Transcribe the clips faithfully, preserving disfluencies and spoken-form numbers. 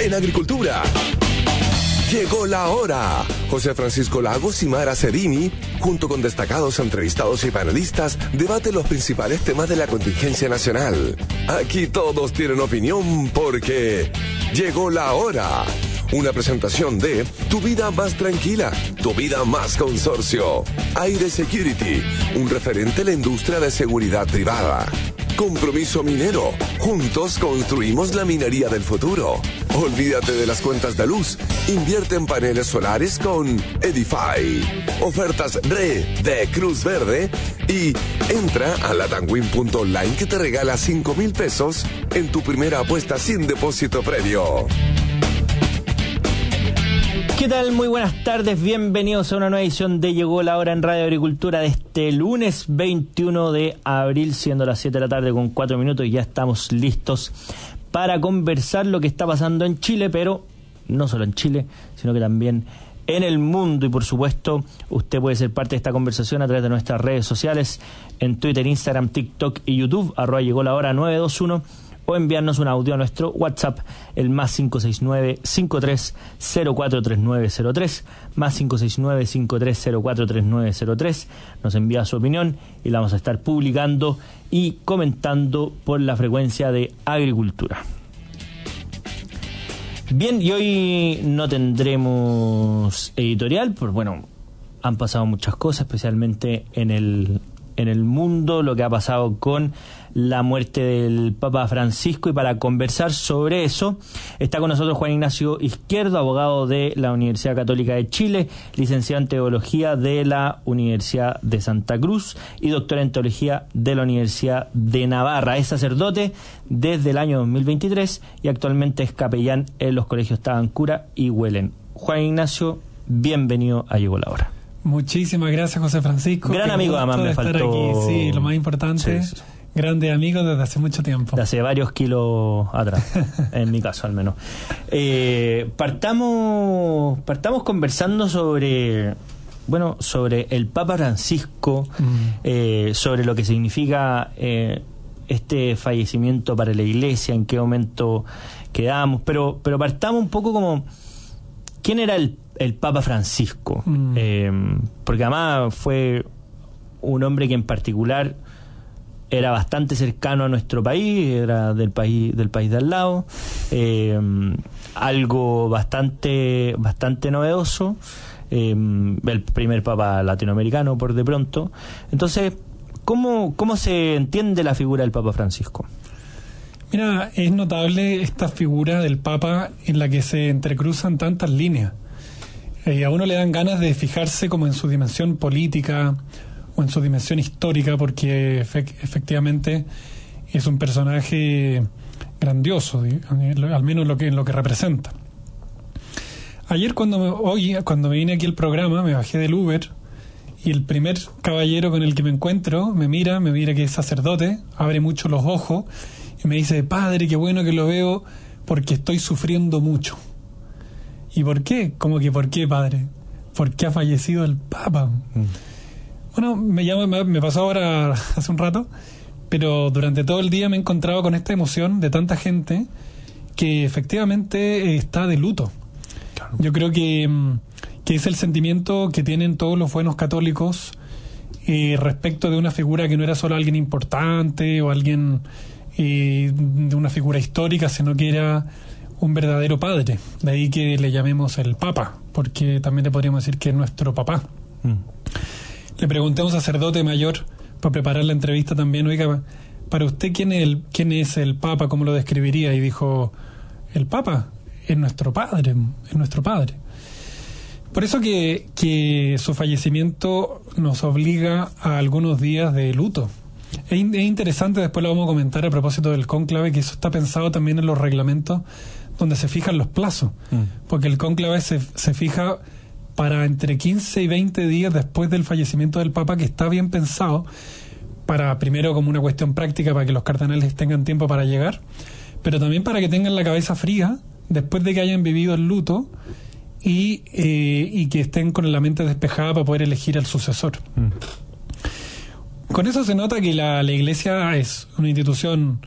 en agricultura. Llegó la hora. José Francisco Lagos y Mara Cerini, junto con destacados entrevistados y panelistas, debaten los principales temas de la contingencia nacional. Aquí todos tienen opinión porque llegó la hora. Una presentación de Tu Vida Más Tranquila, Tu Vida Más Consorcio. Aire Security, un referente en la industria de seguridad privada. Compromiso Minero, juntos construimos la minería del futuro. Olvídate de las cuentas de luz, invierte en paneles solares con Edify. Ofertas R E de Cruz Verde y entra a latanwin punto online que te regala cinco mil pesos en tu primera apuesta sin depósito previo. ¿Qué tal? Muy buenas tardes, bienvenidos a una nueva edición de Llegó la Hora en Radio Agricultura de este lunes veintiuno de abril, siendo las siete de la tarde con cuatro minutos y ya estamos listos para conversar lo que está pasando en Chile, pero no solo en Chile, sino que también en el mundo. Y por supuesto, usted puede ser parte de esta conversación a través de nuestras redes sociales, en Twitter, Instagram, TikTok y YouTube, arroba Llegó la Hora nueve dos uno, o enviarnos un audio a nuestro WhatsApp, el más cinco seis nueve, cinco tres cero cuatro tres nueve cero tres, más cinco seis nueve, cinco tres cero cuatro tres nueve cero tres. Nos envía su opinión y la vamos a estar publicando y comentando por la frecuencia de Agricultura. Bien, y hoy no tendremos editorial, pues bueno, han pasado muchas cosas, especialmente en el en el mundo, lo que ha pasado con la muerte del Papa Francisco, y para conversar sobre eso está con nosotros Juan Ignacio Izquierdo, abogado de la Universidad Católica de Chile, licenciado en Teología de la Universidad de Santa Cruz y doctor en Teología de la Universidad de Navarra. Es sacerdote desde el año dos mil veintitrés y actualmente es capellán en los colegios Tabancura y Huelen. Juan Ignacio, bienvenido a Llegó la Hora. Muchísimas gracias, José Francisco. Gran amigo, además, me faltó aquí. Sí, lo más importante, sí, sí. Grandes amigos desde hace mucho tiempo. De hace varios kilos atrás, en mi caso al menos. Eh, partamos, partamos conversando sobre, bueno, sobre el Papa Francisco, mm. eh, sobre lo que significa eh, este fallecimiento para la Iglesia, en qué momento quedamos, pero, pero partamos un poco como, ¿quién era el el Papa Francisco? Mm. Eh, porque además fue un hombre que en particular era bastante cercano a nuestro país, era del país del país de al lado, eh, algo bastante bastante novedoso, eh, el primer Papa latinoamericano por de pronto. Entonces, ¿cómo, cómo se entiende la figura del Papa Francisco? Mira, es notable esta figura del Papa en la que se entrecruzan tantas líneas. Eh, a uno le dan ganas de fijarse como en su dimensión política o en su dimensión histórica, porque efe- efectivamente es un personaje grandioso, al menos lo que, en lo que representa. Ayer cuando me, hoy, cuando me vine aquí al programa, me bajé del Uber y el primer caballero con el que me encuentro me mira, me mira que es sacerdote, abre mucho los ojos y me dice: padre, qué bueno que lo veo porque estoy sufriendo mucho. ¿Y por qué? ¿Cómo que por qué, padre? Porque ha fallecido el Papa. Mm. Bueno, me, llama, me, me pasó ahora hace un rato, pero durante todo el día me he encontrado con esta emoción de tanta gente que efectivamente está de luto. Claro. Yo creo que, que es el sentimiento que tienen todos los buenos católicos eh, respecto de una figura que no era solo alguien importante o alguien eh, de una figura histórica, sino que era un verdadero padre. De ahí que le llamemos el Papa, porque también le podríamos decir que es nuestro papá. Mm. Le pregunté a un sacerdote mayor para preparar la entrevista también: oiga, para usted, ¿quién es el, quién es el Papa? ¿Cómo lo describiría? Y dijo: el Papa es nuestro padre, es nuestro padre. Por eso que, que su fallecimiento nos obliga a algunos días de luto. Es, es interesante, después lo vamos a comentar a propósito del cónclave, que eso está pensado también en los reglamentos donde se fijan los plazos, mm. porque el cónclave se, se fija para entre quince y veinte días después del fallecimiento del Papa, que está bien pensado para, primero, como una cuestión práctica para que los cardenales tengan tiempo para llegar, pero también para que tengan la cabeza fría después de que hayan vivido el luto y, eh, y que estén con la mente despejada para poder elegir al sucesor. Mm. Con eso se nota que la, la Iglesia es una institución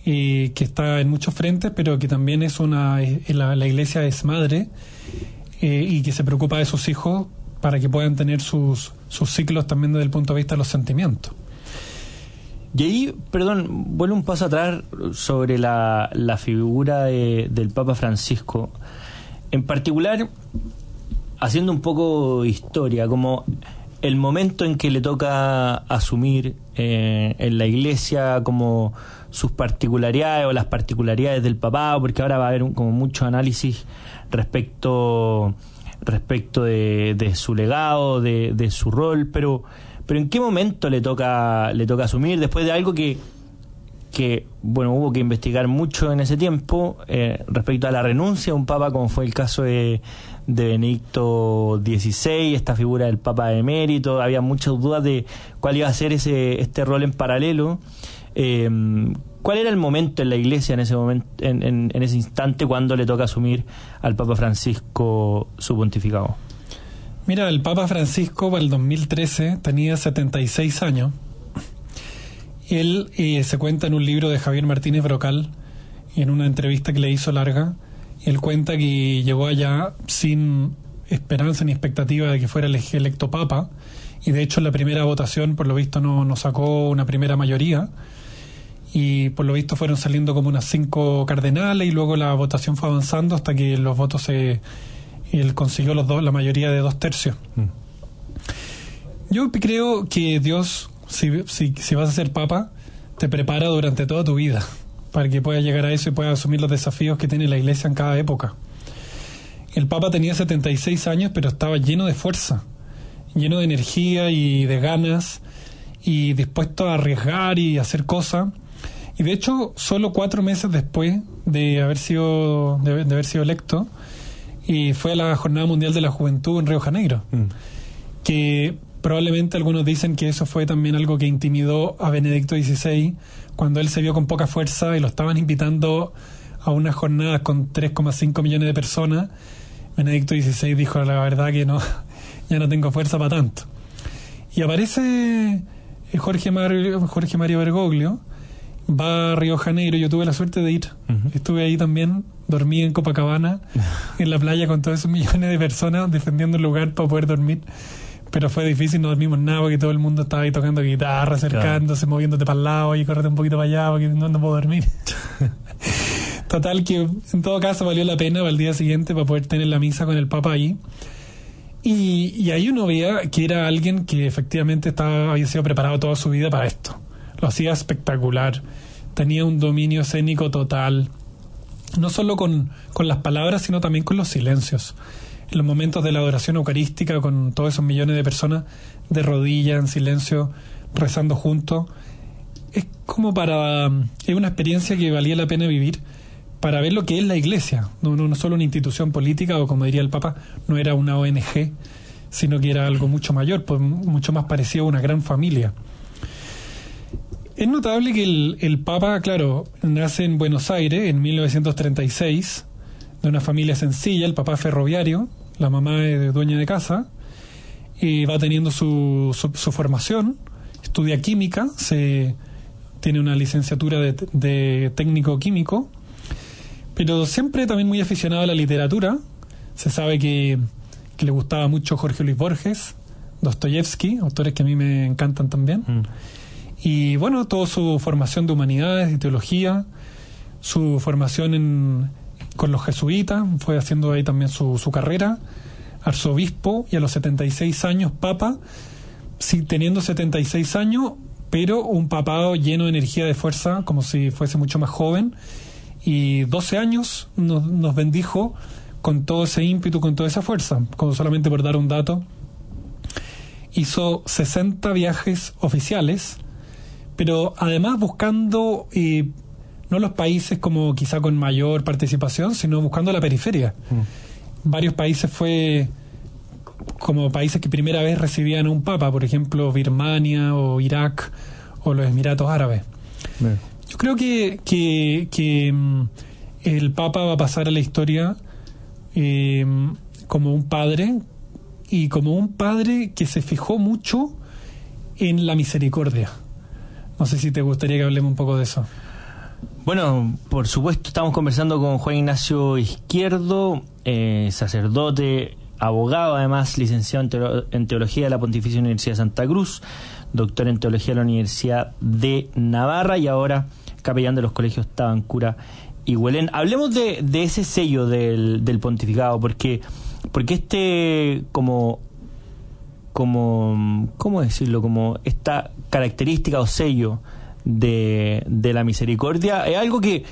eh, que está en muchos frentes, pero que también es una eh, la, la iglesia es madre eh, y que se preocupa de sus hijos para que puedan tener sus, sus ciclos también desde el punto de vista de los sentimientos. Y ahí, perdón, vuelvo un paso atrás sobre la, la figura de, del Papa Francisco. En particular, haciendo un poco historia, como el momento en que le toca asumir eh, en la iglesia como sus particularidades o las particularidades del papado, porque ahora va a haber un, como mucho análisis respecto respecto de, de su legado, de, de su rol, pero pero en qué momento le toca le toca asumir después de algo que que bueno hubo que investigar mucho en ese tiempo eh, respecto a la renuncia de un papa, como fue el caso de, de Benedicto dieciséis, esta figura del papa emérito. Había muchas dudas de cuál iba a ser ese este rol en paralelo. Eh, ¿Cuál era el momento en la iglesia en ese momento, en, en, en ese instante, cuando le toca asumir al Papa Francisco su pontificado? Mira, el Papa Francisco para el dos mil trece tenía setenta y seis años. Él eh, se cuenta en un libro de Javier Martínez Brocal, en una entrevista que le hizo larga. Él cuenta que llegó allá sin esperanza ni expectativa de que fuera electo Papa, y de hecho en la primera votación, por lo visto, no, no sacó una primera mayoría. Y por lo visto fueron saliendo como unas cinco cardenales, y luego la votación fue avanzando hasta que los votos se él consiguió los dos, la mayoría de dos tercios. Mm. Yo creo que Dios, si, si, si vas a ser papa, te prepara durante toda tu vida para que puedas llegar a eso y puedas asumir los desafíos que tiene la iglesia en cada época. El papa tenía setenta y seis años, pero estaba lleno de fuerza, lleno de energía y de ganas, y dispuesto a arriesgar y hacer cosas. Y de hecho, solo cuatro meses después de haber sido de, de haber sido electo, y fue a la Jornada Mundial de la Juventud en Río Janeiro, mm. que probablemente algunos dicen que eso fue también algo que intimidó a Benedicto dieciséis, cuando él se vio con poca fuerza y lo estaban invitando a unas jornadas con tres coma cinco millones de personas. Benedicto dieciséis dijo: la verdad que no, ya no tengo fuerza para tanto. Y aparece Jorge Mario, Jorge Mario Bergoglio, va a Río Janeiro. Yo tuve la suerte de ir. Uh-huh. Estuve ahí también, dormí en Copacabana, en la playa con todos esos millones de personas defendiendo un lugar para poder dormir. Pero fue difícil, no dormimos nada porque todo el mundo estaba ahí tocando guitarra, acercándose, claro, moviéndote para el lado y correte un poquito para allá porque no, no puedo dormir. Total, que en todo caso valió la pena para el día siguiente para poder tener la misa con el Papa ahí. Y, y ahí uno veía que era alguien que efectivamente estaba, había sido preparado toda su vida para esto. Lo hacía espectacular, tenía un dominio escénico total, no solo con, con las palabras, sino también con los silencios. En los momentos de la adoración eucarística, con todos esos millones de personas de rodillas, en silencio, rezando juntos, es como para... es una experiencia que valía la pena vivir para ver lo que es la Iglesia. No, no, no solo una institución política, o como diría el Papa, no era una O N G, sino que era algo mucho mayor, pues mucho más parecido a una gran familia. Es notable que el, el Papa, claro, nace en Buenos Aires en mil novecientos treinta y seis, de una familia sencilla. El papá es ferroviario, la mamá es dueña de casa, y va teniendo su, su, su formación, estudia química, se tiene una licenciatura de, de técnico químico, pero siempre también muy aficionado a la literatura. Se sabe que, que le gustaba mucho Jorge Luis Borges, Dostoyevsky, autores que a mí me encantan también. Mm. Y bueno, toda su formación de humanidades y teología, su formación en, con los jesuitas, fue haciendo ahí también su, su carrera, arzobispo, y a los setenta y seis años papa, sí, teniendo setenta y seis años, pero un papado lleno de energía, de fuerza, como si fuese mucho más joven, y doce años nos, nos bendijo con todo ese ímpetu, con toda esa fuerza. Como solamente por dar un dato, hizo sesenta viajes oficiales, pero además buscando eh, no los países como quizá con mayor participación, sino buscando la periferia. Mm. Varios países fue como países que primera vez recibían a un papa, por ejemplo Birmania o Irak o los Emiratos Árabes. Bien. Yo creo que, que, que um, el papa va a pasar a la historia eh, como un padre, y como un padre que se fijó mucho en la misericordia. No sé si te gustaría que hablemos un poco de eso. Bueno, por supuesto, estamos conversando con Juan Ignacio Izquierdo, eh, sacerdote, abogado, además licenciado en, teolo- en Teología de la Pontificia Universidad de Santa Cruz, doctor en Teología de la Universidad de Navarra y ahora capellán de los colegios Tabancura y Huelén. Hablemos de, de ese sello del, del pontificado, porque, porque este, como, como, ¿cómo decirlo? Como esta característica o sello de, de la misericordia es algo que,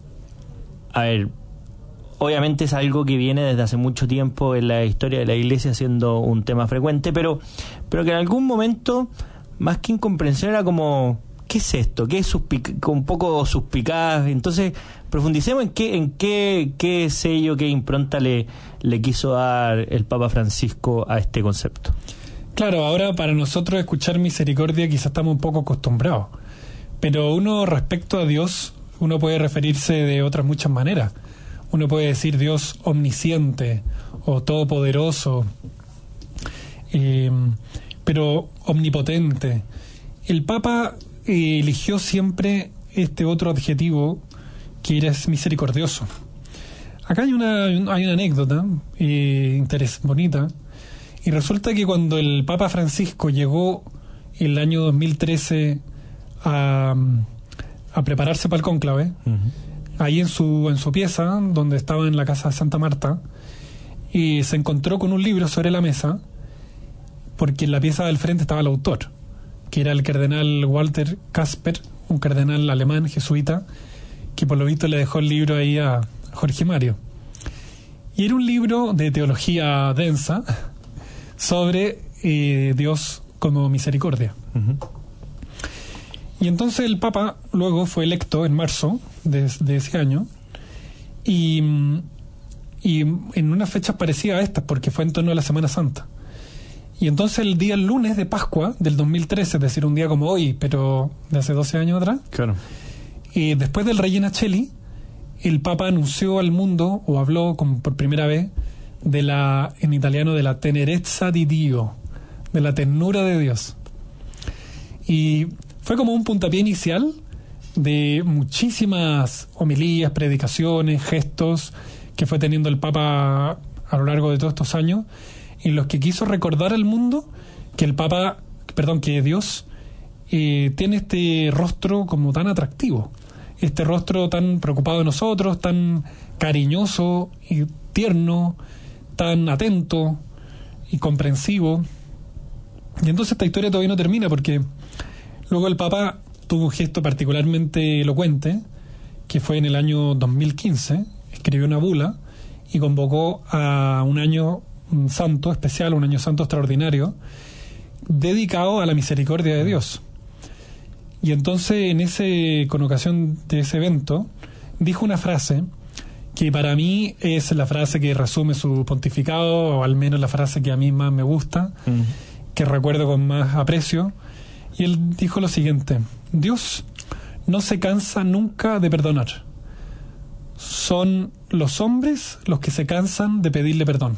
a ver, obviamente es algo que viene desde hace mucho tiempo en la historia de la Iglesia siendo un tema frecuente, pero, pero que en algún momento, más que incomprensión, era como, ¿qué es esto? ¿Qué es suspic- un poco suspicaz? Entonces, profundicemos en qué, en qué, qué sello, qué impronta le, le quiso dar el Papa Francisco a este concepto. Claro, ahora para nosotros escuchar misericordia quizás estamos un poco acostumbrados, pero uno respecto a Dios, uno puede referirse de otras muchas maneras. Uno puede decir Dios omnisciente o todopoderoso, eh, pero omnipotente. El Papa eh, eligió siempre este otro adjetivo que era misericordioso. Acá hay una, hay una anécdota eh, interes, bonita, y resulta que cuando el Papa Francisco llegó el año dos mil trece a, a prepararse para el cónclave, uh-huh. ahí en su, en su pieza, donde estaba en la casa de Santa Marta, y se encontró con un libro sobre la mesa, porque en la pieza del frente estaba el autor, que era el cardenal Walter Kasper, un cardenal alemán jesuita, que por lo visto le dejó el libro ahí a Jorge Mario. Y era un libro de teología densa sobre eh, Dios como misericordia. Uh-huh. Y entonces el Papa luego fue electo en marzo de, de ese año y, y en unas fechas parecidas a estas, porque fue en torno a la Semana Santa. Y entonces el día lunes de Pascua del dos mil trece, es decir, un día como hoy, pero de hace doce años atrás, claro. Y después del Regina Coeli, el Papa anunció al mundo, o habló como por primera vez, de la, en italiano, de la tenerezza di Dio, de la ternura de Dios. Y fue como un puntapié inicial de muchísimas homilías, predicaciones, gestos que fue teniendo el Papa a lo largo de todos estos años, en los que quiso recordar al mundo que el Papa, perdón, que Dios eh, tiene este rostro como tan atractivo, este rostro tan preocupado de nosotros, tan cariñoso y tierno, tan atento y comprensivo. Y entonces esta historia todavía no termina, porque luego el Papa tuvo un gesto particularmente elocuente, que fue en el año dos mil quince, escribió una bula y convocó a un año santo especial, un año santo extraordinario, dedicado a la misericordia de Dios. Y entonces, en ese, con ocasión de ese evento, dijo una frase que para mí es la frase que resume su pontificado, o al menos la frase que a mí más me gusta, uh-huh. que recuerdo con más aprecio. Y él dijo lo siguiente: Dios no se cansa nunca de perdonar. Son los hombres los que se cansan de pedirle perdón.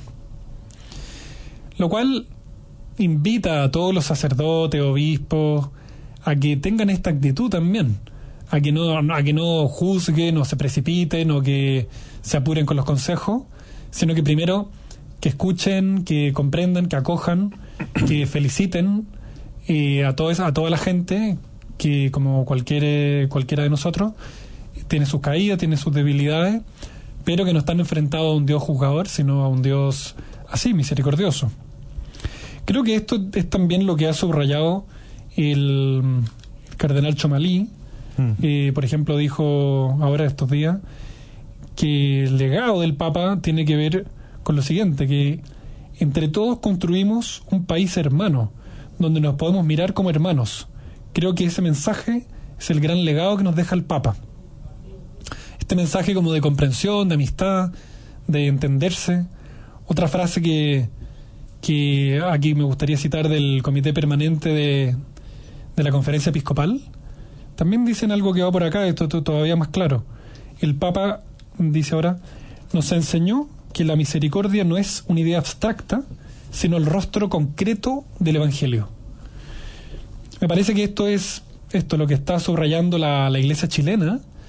Lo cual invita a todos los sacerdotes, obispos, a que tengan esta actitud también, a que no, a que no juzguen o se precipiten o que se apuren con los consejos, sino que primero que escuchen, que comprendan, que acojan, que feliciten eh, a, toda esa, a toda la gente que, como cualquier, cualquiera de nosotros, tiene sus caídas, tiene sus debilidades, pero que no están enfrentados a un Dios juzgador, sino a un Dios así, misericordioso. Creo que esto es también lo que ha subrayado el cardenal Chomalí. Mm. Eh, por ejemplo, dijo ahora estos días que el legado del Papa tiene que ver con lo siguiente: que entre todos construimos un país hermano, donde nos podemos mirar como hermanos. Creo que ese mensaje es el gran legado que nos deja el Papa. Este mensaje como de comprensión, de amistad, de entenderse. Otra frase que, que aquí me gustaría citar del Comité Permanente de, de la Conferencia Episcopal. También dicen algo que va por acá, esto, esto todavía más claro. El Papa dice ahora: nos enseñó que la misericordia no es una idea abstracta, sino el rostro concreto del Evangelio. Me parece que esto es esto lo que está subrayando la, la Iglesia chilena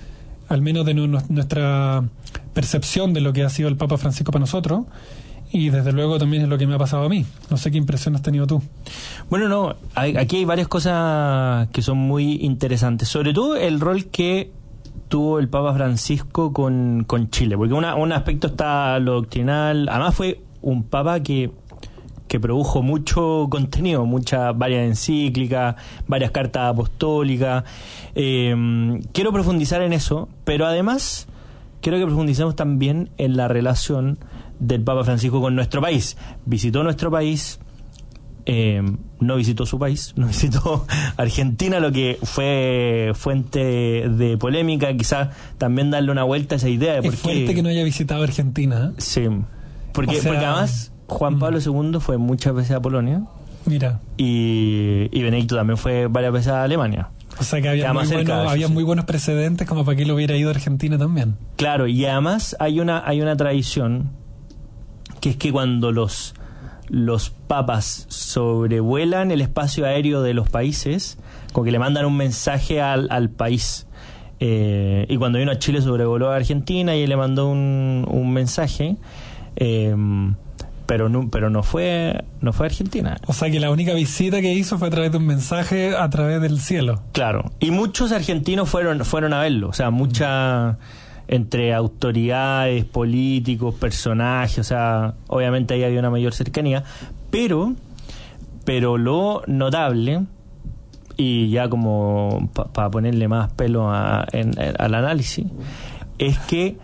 al menos de nu- nuestra percepción de lo que ha sido el Papa Francisco para nosotros, y desde luego también es lo que me ha pasado a mí. No sé qué impresión has tenido tú. Bueno, no, hay, aquí hay varias cosas que son muy interesantes, sobre todo el rol que tuvo el Papa Francisco con, con Chile, porque una, un aspecto está lo doctrinal, además fue un Papa que que produjo mucho contenido, muchas, varias encíclicas, varias cartas apostólicas. Eh, quiero profundizar en eso, pero además quiero que profundicemos también en la relación del Papa Francisco con nuestro país. Visitó nuestro país, eh, no visitó su país, no visitó Argentina, lo que fue fuente de polémica, quizás también darle una vuelta a esa idea. De es por fuerte qué, que no haya visitado Argentina. ¿eh? Sí, porque, o sea, porque además Juan Pablo segundo fue muchas veces a Polonia. Mira. Y, y Benedicto también fue varias veces a Alemania. O sea que había, muy, cerca, bueno, había sí. muy buenos precedentes como para que él hubiera ido a Argentina también. Claro, y además hay una, hay una tradición que es que cuando los, los papas sobrevuelan el espacio aéreo de los países, como que le mandan un mensaje al, al país. Eh, y cuando vino a Chile sobrevoló a Argentina y él le mandó un, un mensaje. Eh, pero no, pero no fue no fue a Argentina. O sea que la única visita que hizo fue a través de un mensaje a través del cielo. Claro, y muchos argentinos fueron fueron a verlo, o sea, mucha entre autoridades, políticos, personajes, o sea, obviamente ahí había una mayor cercanía, pero pero lo notable, y ya como para pa ponerle más pelo a, en, al análisis, es que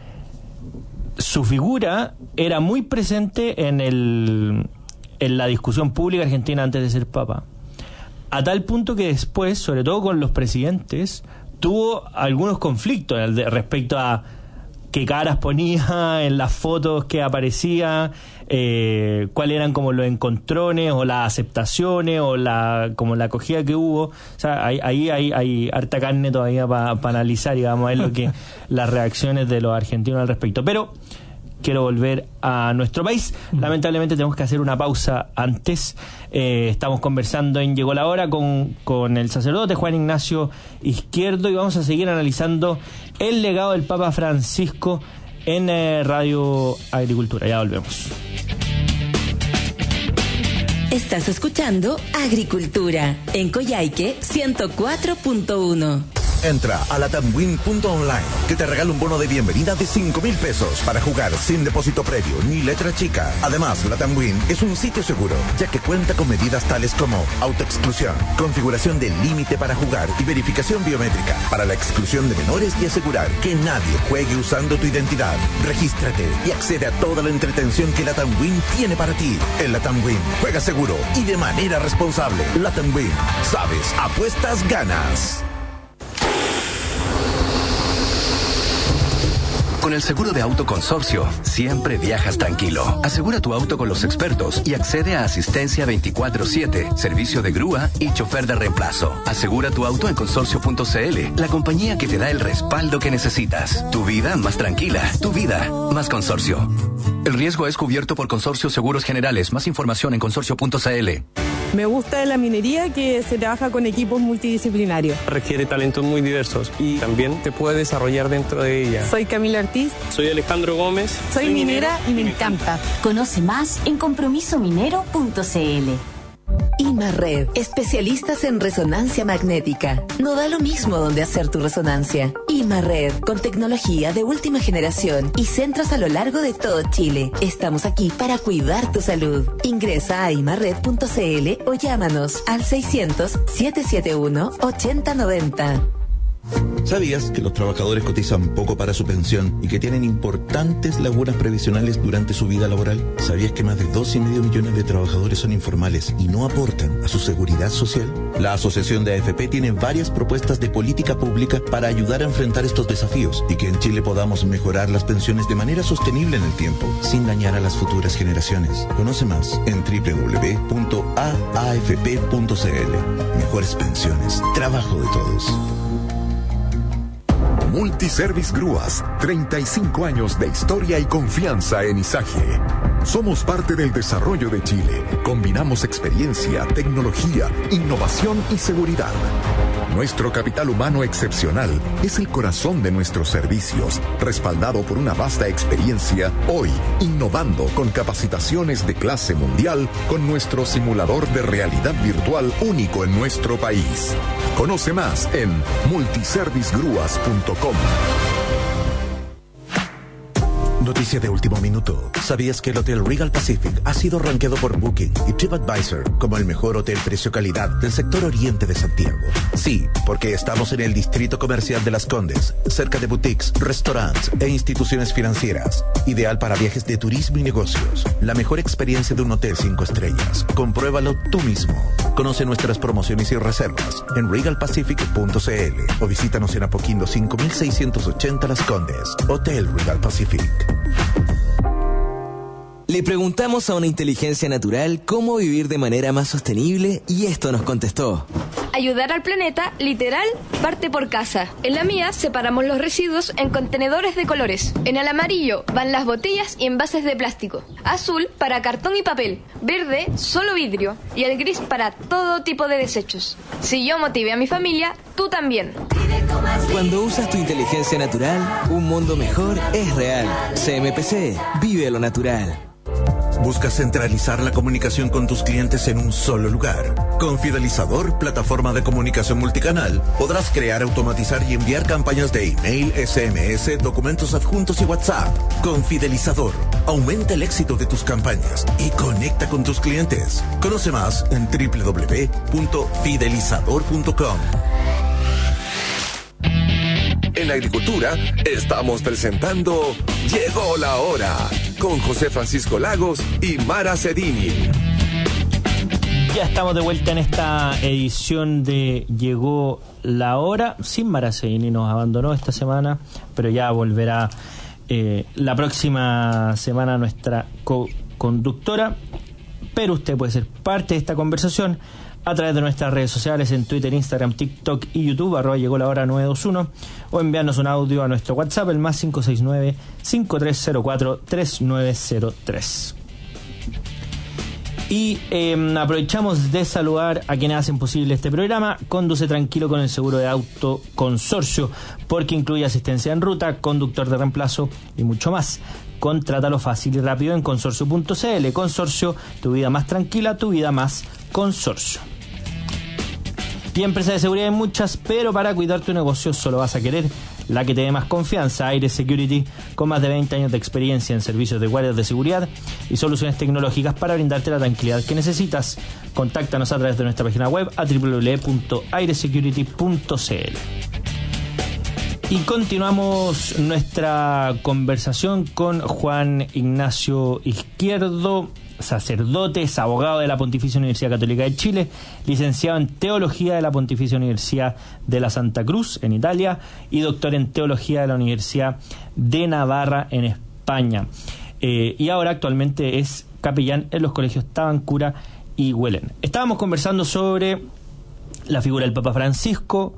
su figura era muy presente en el en la discusión pública argentina antes de ser papa, a tal punto que después, sobre todo con los presidentes, tuvo algunos conflictos respecto a qué caras ponía en las fotos que aparecía, eh, cuáles eran como los encontrones o las aceptaciones o la como la acogida que hubo. O sea, ahí hay, hay, hay harta carne todavía para pa analizar y vamos a ver lo que las reacciones de los argentinos al respecto. Pero quiero volver a nuestro país. Lamentablemente tenemos que hacer una pausa antes. Eh, estamos conversando en Llegó la Hora con, con el sacerdote Juan Ignacio Izquierdo y vamos a seguir analizando el legado del Papa Francisco en eh, Radio Agricultura. Ya volvemos. Estás escuchando Agricultura en Coyhaique ciento cuatro punto uno. Entra a latamwin punto online, que te regala un bono de bienvenida de cinco mil pesos para jugar sin depósito previo ni letra chica. Además, Latamwin es un sitio seguro, ya que cuenta con medidas tales como autoexclusión, configuración del límite para jugar y verificación biométrica para la exclusión de menores y asegurar que nadie juegue usando tu identidad. Regístrate y accede a toda la entretención que Latamwin tiene para ti. En Latamwin, juega seguro y de manera responsable. Latamwin, sabes, apuestas, ganas. Con el seguro de auto Consorcio, siempre viajas tranquilo. Asegura tu auto con los expertos y accede a asistencia veinticuatro siete, servicio de grúa y chofer de reemplazo. Asegura tu auto en consorcio punto c l, la compañía que te da el respaldo que necesitas. Tu vida más tranquila, tu vida más Consorcio. El riesgo es cubierto por Consorcio Seguros Generales. Más información en consorcio punto c l. Me gusta la minería, que se trabaja con equipos multidisciplinarios. Requiere talentos muy diversos y también te puede desarrollar dentro de ella. Soy Camila Ortiz. Soy Alejandro Gómez. Soy, soy minera y me encanta. Conoce más en compromiso minero punto c l. Imarred, especialistas en resonancia magnética. No da lo mismo donde hacer tu resonancia. Imarred, con tecnología de última generación y centros a lo largo de todo Chile. Estamos aquí para cuidar tu salud. Ingresa a imarred punto c l o llámanos al seiscientos, setecientos setenta y uno, ochenta noventa. ¿Sabías que los trabajadores cotizan poco para su pensión y que tienen importantes lagunas previsionales durante su vida laboral? ¿Sabías que más de dos y medio millones de trabajadores son informales y no aportan a su seguridad social? La Asociación de A F P tiene varias propuestas de política pública para ayudar a enfrentar estos desafíos y que en Chile podamos mejorar las pensiones de manera sostenible en el tiempo, sin dañar a las futuras generaciones. Conoce más en doble u doble u doble u punto a a f p punto c l. Mejores pensiones, trabajo de todos. Multiservice Grúas, treinta y cinco años de historia y confianza en Izaje. Somos parte del desarrollo de Chile. Combinamos experiencia, tecnología, innovación y seguridad. Nuestro capital humano excepcional es el corazón de nuestros servicios, respaldado por una vasta experiencia, hoy innovando con capacitaciones de clase mundial con nuestro simulador de realidad virtual único en nuestro país. Conoce más en multiservice grúas punto com. Noticia de último minuto. ¿Sabías que el Hotel Regal Pacific ha sido rankeado por Booking y TripAdvisor como el mejor hotel precio-calidad del sector oriente de Santiago? Sí, porque estamos en el distrito comercial de Las Condes, cerca de boutiques, restaurantes e instituciones financieras. Ideal para viajes de turismo y negocios. La mejor experiencia de un hotel cinco estrellas. Compruébalo tú mismo. Conoce nuestras promociones y reservas en regal pacific punto c l o visítanos en Apoquindo cinco mil seiscientos ochenta Las Condes. Hotel Regal Pacific. Le preguntamos a una inteligencia natural cómo vivir de manera más sostenible y esto nos contestó. Ayudar al planeta, literal, parte por casa. En la mía separamos los residuos en contenedores de colores. En el amarillo van las botellas y envases de plástico. Azul para cartón y papel. Verde, solo vidrio. Y el gris para todo tipo de desechos. Si yo motivé a mi familia, tú también. Cuando usas tu inteligencia natural, un mundo mejor es real. C M P C, vive lo natural. ¿Buscas centralizar la comunicación con tus clientes en un solo lugar? Con Fidelizador, plataforma de comunicación multicanal, podrás crear, automatizar y enviar campañas de email, S M S, documentos adjuntos y WhatsApp. Con Fidelizador, aumenta el éxito de tus campañas y conecta con tus clientes. Conoce más en doble u doble u doble u punto fidelizador punto com. En la agricultura estamos presentando Llegó la Hora con José Francisco Lagos y Mara Cedini. Ya estamos de vuelta en esta edición de Llegó la Hora. Sin Mara Cedini, nos abandonó esta semana, pero ya volverá eh, la próxima semana nuestra co-conductora. Pero usted puede ser parte de esta conversación a través de nuestras redes sociales en Twitter, Instagram, TikTok y YouTube, arroba llegó la hora nueve dos uno, o enviarnos un audio a nuestro WhatsApp, el más cinco seis nueve, cinco tres cero cuatro, tres nueve cero tres. Y eh, aprovechamos de saludar a quienes hacen posible este programa. Conduce tranquilo con el seguro de auto Consorcio, porque incluye asistencia en ruta, conductor de reemplazo y mucho más. Contrátalo fácil y rápido en consorcio punto c l. Consorcio, tu vida más tranquila, tu vida más Consorcio. Y empresas de seguridad hay muchas, pero para cuidar tu negocio solo vas a querer la que te dé más confianza. Aire Security, con más de veinte años de experiencia en servicios de guardias de seguridad y soluciones tecnológicas para brindarte la tranquilidad que necesitas. Contáctanos a través de nuestra página web a doble u doble u doble u punto aire security punto c l. Y continuamos nuestra conversación con Juan Ignacio Izquierdo, sacerdote, es abogado de la Pontificia Universidad Católica de Chile, licenciado en Teología de la Pontificia Universidad de la Santa Cruz en Italia y doctor en Teología de la Universidad de Navarra en España. Eh, y ahora actualmente es capellán en los colegios Tabancura y Huelen. Estábamos conversando sobre la figura del Papa Francisco,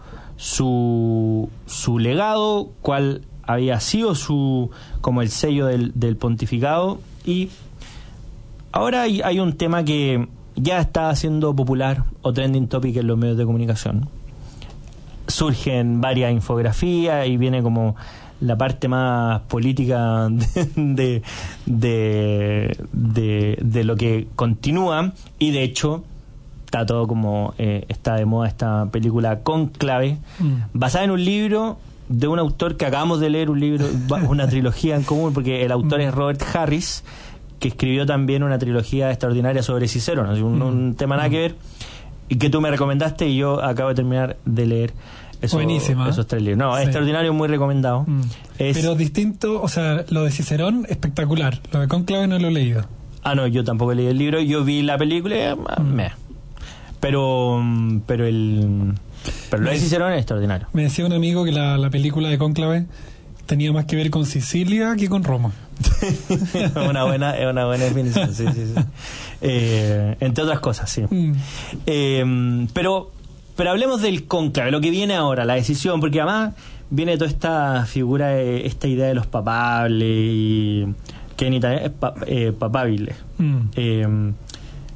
su, su legado, cuál había sido su como el sello del, del pontificado, y ahora hay, hay un tema que ya está siendo popular o trending topic en los medios de comunicación. Surgen varias infografías y viene como la parte más política de, de, de, de, de lo que continúa, y de hecho está todo como eh, está de moda esta película Cónclave, mm. basada en un libro de un autor que acabamos de leer, un libro, una trilogía en común, porque el autor mm. es Robert Harris, que escribió también una trilogía extraordinaria sobre Cicerón, ¿no? un, mm. un tema nada que ver, y que tú me recomendaste y yo acabo de terminar de leer eso, esos tres libros. No, sí. Extraordinario, muy recomendado. Mm. Es, Pero distinto, o sea, lo de Cicerón, espectacular. Lo de Cónclave no lo he leído. Ah, no, yo tampoco leí el libro, yo vi la película y, mm. me... Pero, pero el pero lo de Cicerón es extraordinario. Me decía un amigo que la, la película de Cónclave tenía más que ver con Sicilia que con Roma. una buena, es una buena definición, sí, sí, sí. Eh, entre otras cosas, sí. Mm. Eh, pero, pero hablemos del cónclave, lo que viene ahora, la decisión, porque además viene toda esta figura, esta idea de los papables, y que en italiano es pa, eh, papabile. Mm. Eh,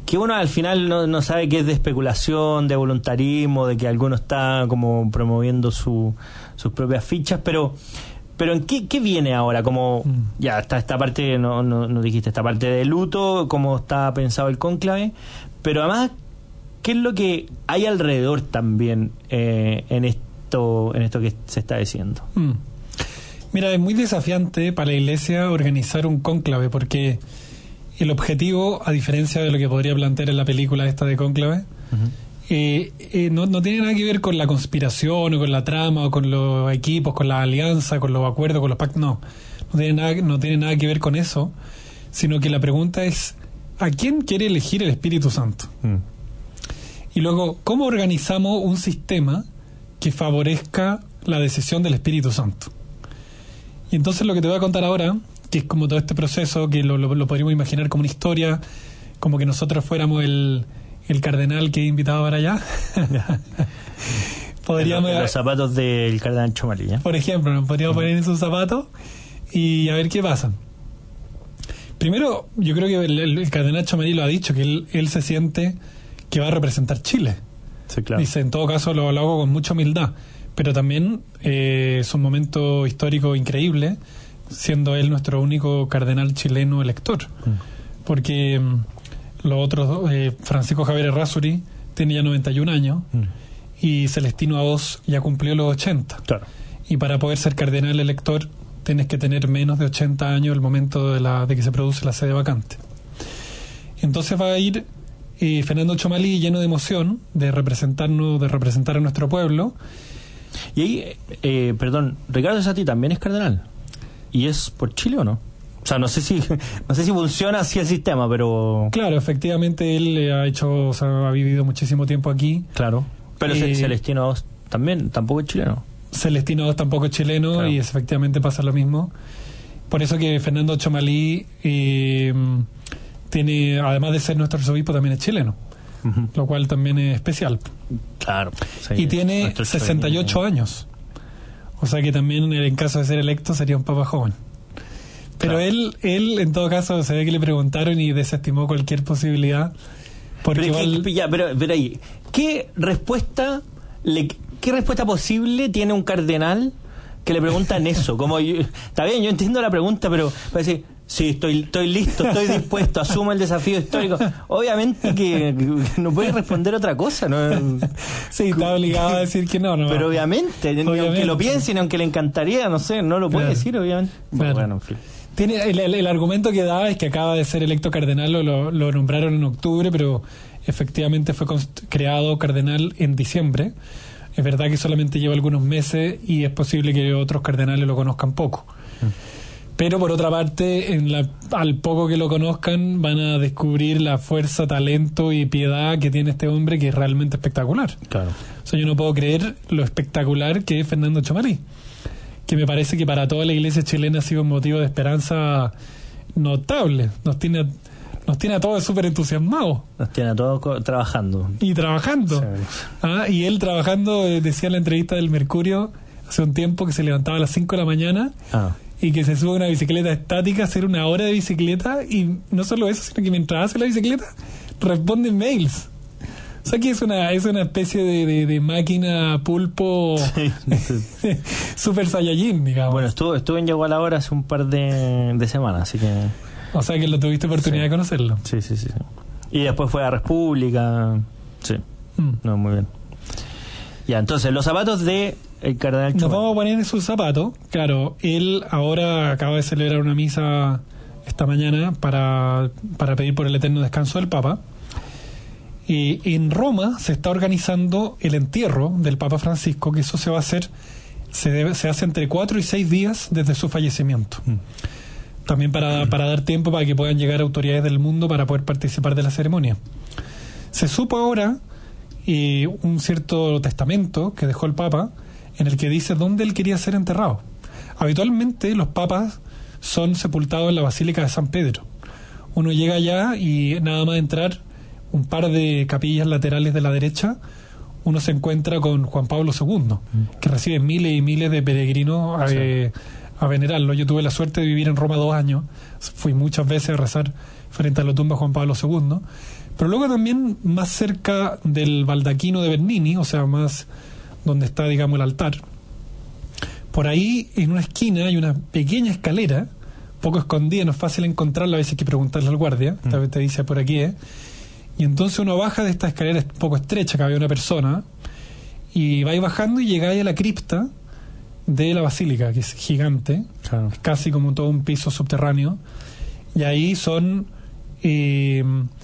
que uno al final no, no sabe qué es de especulación, de voluntarismo, de que alguno está como promoviendo su, sus propias fichas, pero pero ¿en qué, qué viene ahora? Como mm. ya está esta parte, no, no, no dijiste, esta parte de luto, cómo está pensado el cónclave, pero además, ¿qué es lo que hay alrededor también eh, en esto en esto que se está diciendo? Mm. Mira, es muy desafiante para la Iglesia organizar un cónclave, porque el objetivo, a diferencia de lo que podría plantear en la película esta de Cónclave, uh-huh. eh, eh, no, no tiene nada que ver con la conspiración o con la trama o con los equipos, con la alianza, con los acuerdos, con los pactos. No, no tiene nada, no tiene nada que ver con eso, sino que la pregunta es, ¿a quién quiere elegir el Espíritu Santo? Uh-huh. Y luego, ¿cómo organizamos un sistema que favorezca la decisión del Espíritu Santo? Y entonces lo que te voy a contar ahora, que es como todo este proceso, que lo, lo, lo podríamos imaginar como una historia, como que nosotros fuéramos el, el cardenal que he invitado para allá. Podríamos, los, los zapatos del cardenal Chomalí, ¿eh? Por ejemplo, nos podríamos uh-huh. poner en sus zapatos y a ver qué pasa. Primero, yo creo que el, el, el cardenal Chomalí lo ha dicho, que él, él se siente que va a representar Chile. Sí, claro. Dice, en todo caso lo, lo hago con mucha humildad, pero también eh, es un momento histórico increíble, siendo él nuestro único cardenal chileno elector, mm. porque um, los otros, eh, Francisco Javier Errázuriz tiene ya noventa y un años mm. y Celestino Aoz ya cumplió los ochenta. Claro. Y para poder ser cardenal elector tienes que tener menos de ochenta años el momento de, la, de que se produce la sede vacante. Entonces va a ir eh, Fernando Chomalí lleno de emoción de representarnos, de representar a nuestro pueblo. Y ahí, eh, perdón, Ricardo Sati también es cardenal. ¿Y es por Chile o no? O sea, no sé si no sé si funciona así el sistema, pero... Claro, efectivamente él ha hecho, o sea, ha vivido muchísimo tiempo aquí. Claro. Pero eh, Celestino Aoz también, tampoco es chileno. Celestino Aoz tampoco es chileno, claro. Y efectivamente pasa lo mismo. Por eso que Fernando Chomalí eh, tiene, además de ser nuestro arzobispo, también es chileno. Uh-huh. Lo cual también es especial. Claro. Sí, y tiene sesenta y ocho años. O sea que también en caso de ser electo sería un papa joven. Pero claro. él, él en todo caso se ve que le preguntaron y desestimó cualquier posibilidad. Porque pero, igual... que, ya, pero, pero ahí, ¿qué respuesta le, qué respuesta posible tiene un cardenal que le preguntan eso? Como yo, está bien, yo entiendo la pregunta, pero parece, sí, estoy, estoy listo, estoy dispuesto, asumo el desafío histórico. Obviamente que, que no puede responder otra cosa, ¿no? Sí, está obligado a decir que no, no. Pero obviamente, obviamente, ni aunque lo piense, ni aunque le encantaría, no sé, no lo puede claro. decir, obviamente. Claro. Bueno, en fin. Tiene, el, el, el argumento que da es que acaba de ser electo cardenal, lo, lo, lo nombraron en octubre, pero efectivamente fue const- creado cardenal en diciembre. Es verdad que solamente lleva algunos meses y es posible que otros cardenales lo conozcan poco. Mm. Pero por otra parte, en la, al poco que lo conozcan, van a descubrir la fuerza, talento y piedad que tiene este hombre, que es realmente espectacular. Claro. O sea, yo no puedo creer lo espectacular que es Fernando Chomalí, que me parece que para toda la iglesia chilena ha sido un motivo de esperanza notable. Nos tiene, nos tiene a todos súper entusiasmados. Nos tiene a todos co- trabajando. Y trabajando. Sí. Ah, y él trabajando, eh, decía en la entrevista del Mercurio hace un tiempo, que se levantaba a las cinco de la mañana ah. y que se sube a una bicicleta estática a hacer una hora de bicicleta, y no solo eso, sino que mientras hace la bicicleta responde mails. O sea que es una es una especie de, de, de máquina pulpo sí. Super Saiyajin, digamos. Bueno, estuvo, estuvo en Llegó a la Hora hace un par de, de semanas, así que... O sea que lo tuviste oportunidad sí. de conocerlo. Sí, sí, sí, sí. Y después fue a República. Sí. Mm. No, muy bien. Ya, entonces, los zapatos de el cardenal Chomalí. Nos vamos a poner en sus zapatos. Claro, él ahora acaba de celebrar una misa esta mañana para, para pedir por el eterno descanso del Papa. Y en Roma se está organizando el entierro del Papa Francisco, que eso se va a hacer, se, debe, se hace entre cuatro y seis días desde su fallecimiento. Mm. También para, para dar tiempo para que puedan llegar autoridades del mundo para poder participar de la ceremonia. Se supo ahora eh, un cierto testamento que dejó el Papa, en el que dice dónde él quería ser enterrado. Habitualmente los papas son sepultados en la Basílica de San Pedro. Uno llega allá y nada más entrar un par de capillas laterales de la derecha, uno se encuentra con Juan Pablo segundo, mm. que recibe miles y miles de peregrinos a, sí. eh, a venerarlo. Yo tuve la suerte de vivir en Roma dos años, fui muchas veces a rezar frente a la tumba de Juan Pablo segundo, Pero luego también más cerca del baldaquino de Bernini, o sea, más donde está, digamos, el altar, por ahí en una esquina hay una pequeña escalera, poco escondida, no es fácil encontrarla, a veces hay que preguntarle al guardia, esta vez te dice por aquí, ¿eh? Y entonces uno baja de esta escalera un poco estrecha, que había una persona, y vais bajando y llegáis a la cripta de la basílica, que es gigante, claro. Es casi como todo un piso subterráneo, y ahí son eh,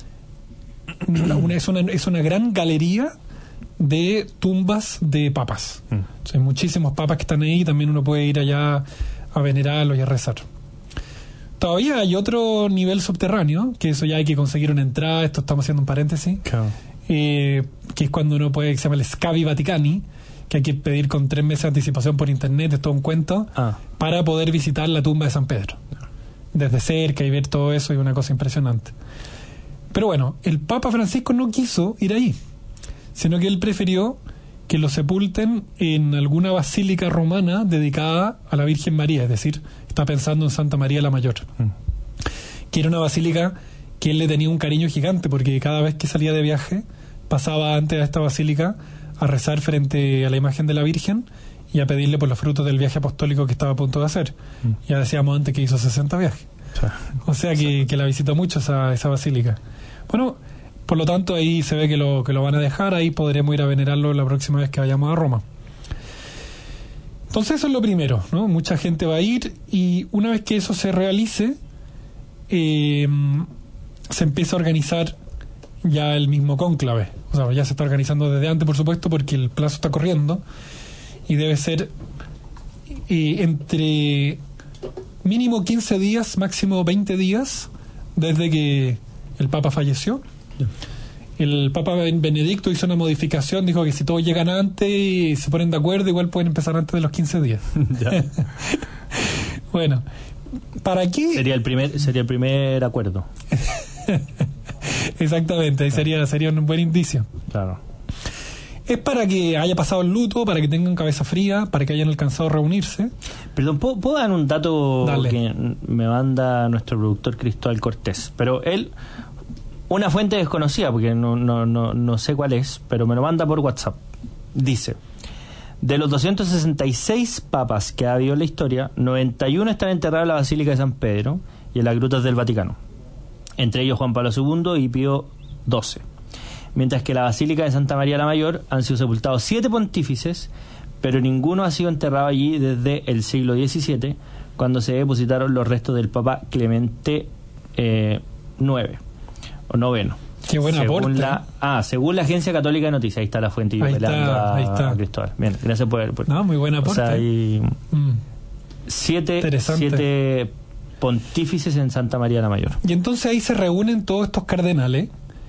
una, es, una, es una gran galería de tumbas de papas. Mm. O sea, hay muchísimos papas que están ahí, también uno puede ir allá a venerarlos y a rezar. Todavía hay otro nivel subterráneo, que eso ya hay que conseguir una entrada, esto estamos haciendo un paréntesis, claro. eh, que es cuando uno puede, que se llama el Scavi Vaticani, que hay que pedir con tres meses de anticipación por internet, es todo un cuento, ah. para poder visitar la tumba de San Pedro. Desde cerca y ver todo eso, es una cosa impresionante. Pero bueno, el Papa Francisco no quiso ir ahí, sino que él prefirió que lo sepulten en alguna basílica romana dedicada a la Virgen María, es decir, está pensando en Santa María la Mayor, mm. que era una basílica que él le tenía un cariño gigante, porque cada vez que salía de viaje pasaba antes a esta basílica a rezar frente a la imagen de la Virgen y a pedirle por los frutos del viaje apostólico que estaba a punto de hacer. Mm. Ya decíamos antes que hizo sesenta viajes. Sí. O sea que, que la visitó mucho esa, esa basílica. Bueno, por lo tanto ahí se ve que lo, que lo van a dejar, ahí podremos ir a venerarlo la próxima vez que vayamos a Roma. Entonces eso es lo primero, ¿no? Mucha gente va a ir y una vez que eso se realice, eh, se empieza a organizar ya el mismo cónclave. O sea, ya se está organizando desde antes, por supuesto, porque el plazo está corriendo y debe ser eh, entre mínimo quince días, máximo veinte días desde que el Papa falleció. El Papa Benedicto hizo una modificación, dijo que si todos llegan antes y se ponen de acuerdo, igual pueden empezar antes de los quince días. Bueno, ¿para qué? Sería el primer, sería el primer acuerdo. Exactamente, ahí sería, sería un buen indicio. Claro. Es para que haya pasado el luto, para que tengan cabeza fría, para que hayan alcanzado a reunirse. Perdón, ¿puedo, ¿puedo dar un dato Dale. que me manda nuestro productor Cristóbal Cortés? Pero él... Una fuente desconocida, porque no, no, no, no sé cuál es, pero me lo manda por WhatsApp. Dice, de los doscientos sesenta y seis papas que ha habido en la historia, noventa y uno están enterrados en la Basílica de San Pedro y en las grutas del Vaticano. Entre ellos Juan Pablo segundo y Pío doce. Mientras que en la Basílica de Santa María la Mayor han sido sepultados siete pontífices, pero ninguno ha sido enterrado allí desde el siglo diecisiete, cuando se depositaron los restos del Papa Clemente eh, noveno. O noveno. Qué buen aporte. La, ah, según la Agencia Católica de Noticias, ahí está la fuente y yo pelando a, ahí está. a Cristóbal. Bien, gracias por, por no, muy buen aporte. O sea, hay mm. siete, siete pontífices en Santa María la Mayor. Y entonces ahí se reúnen todos estos cardenales,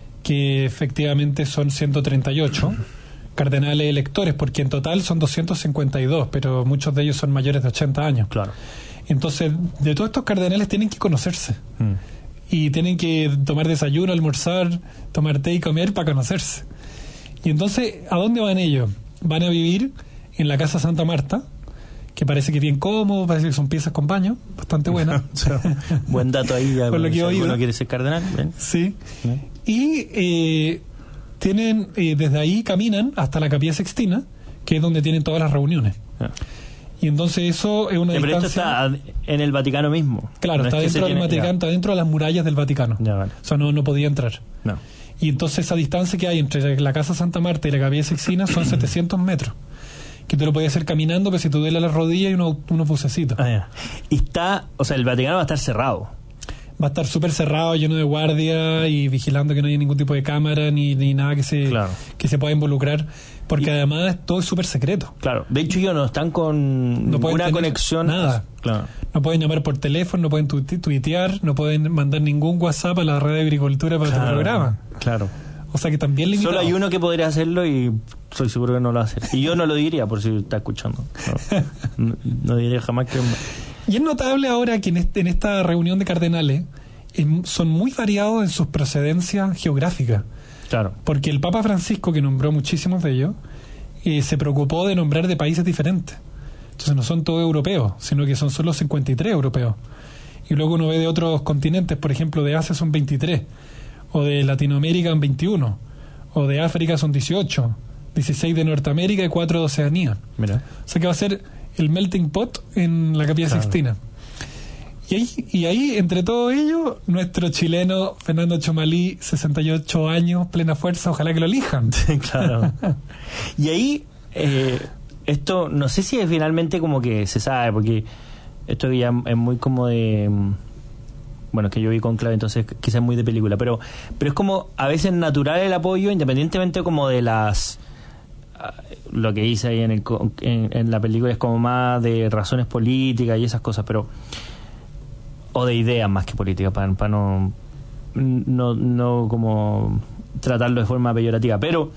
que efectivamente son ciento treinta y ocho cardenales electores, porque en total son doscientos cincuenta y dos, pero muchos de ellos son mayores de ochenta años. Claro. Entonces, de todos estos cardenales tienen que conocerse. Mm. Y tienen que tomar desayuno, almorzar, tomar té y comer para conocerse. Y entonces, ¿a dónde van ellos? Van a vivir en la Casa Santa Marta, que parece que es bien cómodo, parece que son piezas con baño, bastante buena. Buen dato ahí, ya, por lo que si alguno quiere ser cardenal. ¿Ven? Sí. ¿Ven? Y eh, tienen eh, desde ahí caminan hasta la Capilla Sixtina, que es donde tienen todas las reuniones. Ah. Y entonces eso es una eh, pero distancia... esto está en el Vaticano mismo. Claro, no está es dentro del tiene... Vaticano, está dentro de las murallas del Vaticano. Ya, vale. O sea, no, no podía entrar. No. Y entonces esa distancia que hay entre la Casa Santa Marta y la Capilla Sixtina son setecientos metros. Que tú lo podías hacer caminando, pero si te duele la rodilla y unos, unos bucecitos. Ah, ya. Y está, o sea, el Vaticano va a estar cerrado. Va a estar súper cerrado, lleno de guardia y vigilando que no haya ningún tipo de cámara ni, ni nada que se, claro. que se pueda involucrar. Porque y, además todo es súper secreto. Claro, de hecho ellos no están con no ninguna conexión. Nada. Claro. No pueden llamar por teléfono, no pueden tuitear, no pueden mandar ningún WhatsApp a la red de agricultura para claro, tu programa. Claro. O sea que también limitado. Solo hay uno que podría hacerlo y soy seguro que no lo va a hacer. Y yo no lo diría por si está escuchando. No, no, no diría jamás que... Y es notable ahora que en, este, en esta reunión de cardenales eh, son muy variados en sus procedencias geográficas. Claro. Porque el Papa Francisco, que nombró muchísimos de ellos, eh, se preocupó de nombrar de países diferentes. Entonces no son todos europeos, sino que son solo cincuenta y tres europeos. Y luego uno ve de otros continentes, por ejemplo de Asia son veintitrés. o de Latinoamérica en veintiuno, o de África son dieciocho, dieciséis de Norteamérica y cuatro de Oceanía. Mira. O sea que va a ser el melting pot en la Capilla claro. Sixtina. Y ahí, y ahí, entre todo ello, nuestro chileno Fernando Chomalí, sesenta y ocho años, plena fuerza, ojalá que lo elijan. Claro. Y ahí, eh, esto, no sé si es finalmente como que se sabe, porque esto ya es muy como de... Bueno, es que yo vi Cónclave, entonces quizás es muy de película, pero pero es como a veces natural el apoyo, independientemente como de las... Lo que dice ahí en, el, en, en la película es como más de razones políticas y esas cosas, pero... O de ideas más que políticas, para, para no, no, no como tratarlo de forma peyorativa, pero...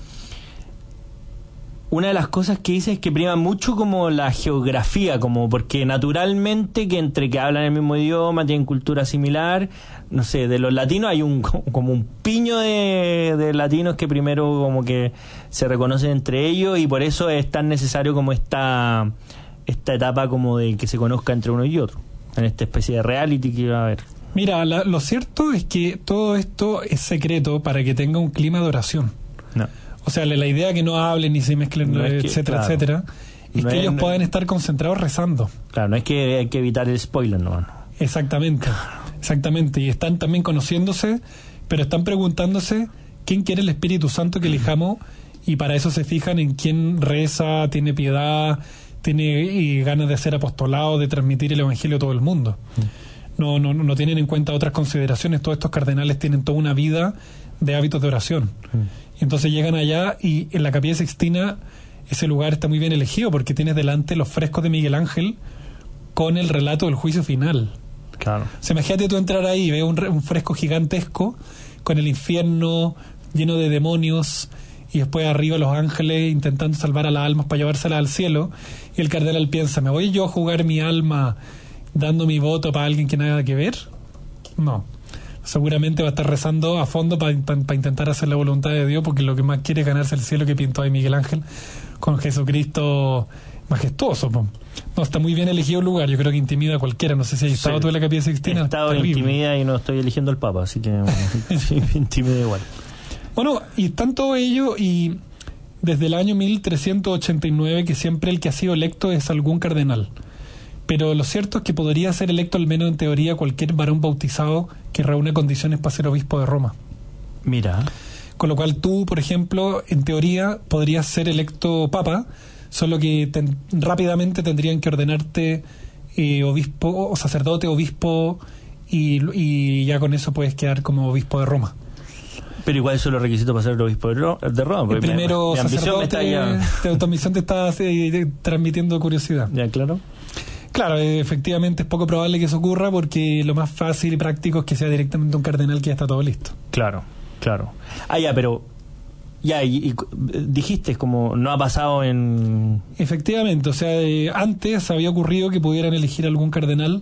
Una de las cosas que dice es que prima mucho como la geografía, como porque naturalmente que entre que hablan el mismo idioma, tienen cultura similar, no sé, de los latinos hay un como un piño de, de latinos que primero como que se reconocen entre ellos y por eso es tan necesario como esta esta etapa como de que se conozca entre uno y otro, en esta especie de reality que va a haber. Mira, la, lo cierto es que todo esto es secreto para que tenga un clima de oración. No. O sea, la idea que no hablen ni se mezclen, no es que, etcétera, claro. etcétera, es no que es, ellos no, puedan estar concentrados rezando. Claro, no es que hay que evitar el spoiler, no. Exactamente, exactamente. Y están también conociéndose, pero están preguntándose quién quiere el Espíritu Santo que elijamos, y para eso se fijan en quién reza, tiene piedad, tiene y ganas de hacer apostolado, de transmitir el Evangelio a todo el mundo. Mm. No, no, no tienen en cuenta otras consideraciones. Todos estos cardenales tienen toda una vida de hábitos de oración. Mm. Entonces llegan allá y en la Capilla Sixtina ese lugar está muy bien elegido porque tienes delante los frescos de Miguel Ángel con el relato del juicio final. Claro. O sea, imagínate tú entrar ahí y ver un, un fresco gigantesco con el infierno lleno de demonios y después arriba los ángeles intentando salvar a las almas para llevárselas al cielo, y el cardenal piensa, ¿me voy yo a jugar mi alma dando mi voto para alguien que nada que ver? No. Seguramente va a estar rezando a fondo para pa, pa intentar hacer la voluntad de Dios, porque lo que más quiere es ganarse el cielo que pintó ahí Miguel Ángel con Jesucristo majestuoso. Po. No, está muy bien elegido el lugar, yo creo que intimida a cualquiera. No sé si has estado sí. tú en la Capilla Sixtina. He estado en intimida y no estoy eligiendo el Papa, así que sí, intimida igual. Bueno, y están todo ello, y desde el año mil trescientos ochenta y nueve que siempre el que ha sido electo es algún cardenal. Pero lo cierto es que podría ser electo, al menos en teoría, cualquier varón bautizado que reúne condiciones para ser obispo de Roma. Mira. Con lo cual tú, por ejemplo, en teoría podrías ser electo papa, solo que ten, rápidamente tendrían que ordenarte eh, obispo o sacerdote, obispo, y, y ya con eso puedes quedar como obispo de Roma. Pero igual son los requisitos para ser el obispo de Roma. El primero mi, mi sacerdote, ya... tu ambición te está eh, transmitiendo curiosidad. Ya, claro. Claro, efectivamente es poco probable que eso ocurra porque lo más fácil y práctico es que sea directamente un cardenal que ya está todo listo. Claro, claro. Ah, ya, pero... Ya, y, y dijiste, como no ha pasado en... Efectivamente, o sea, eh, antes había ocurrido que pudieran elegir algún cardenal,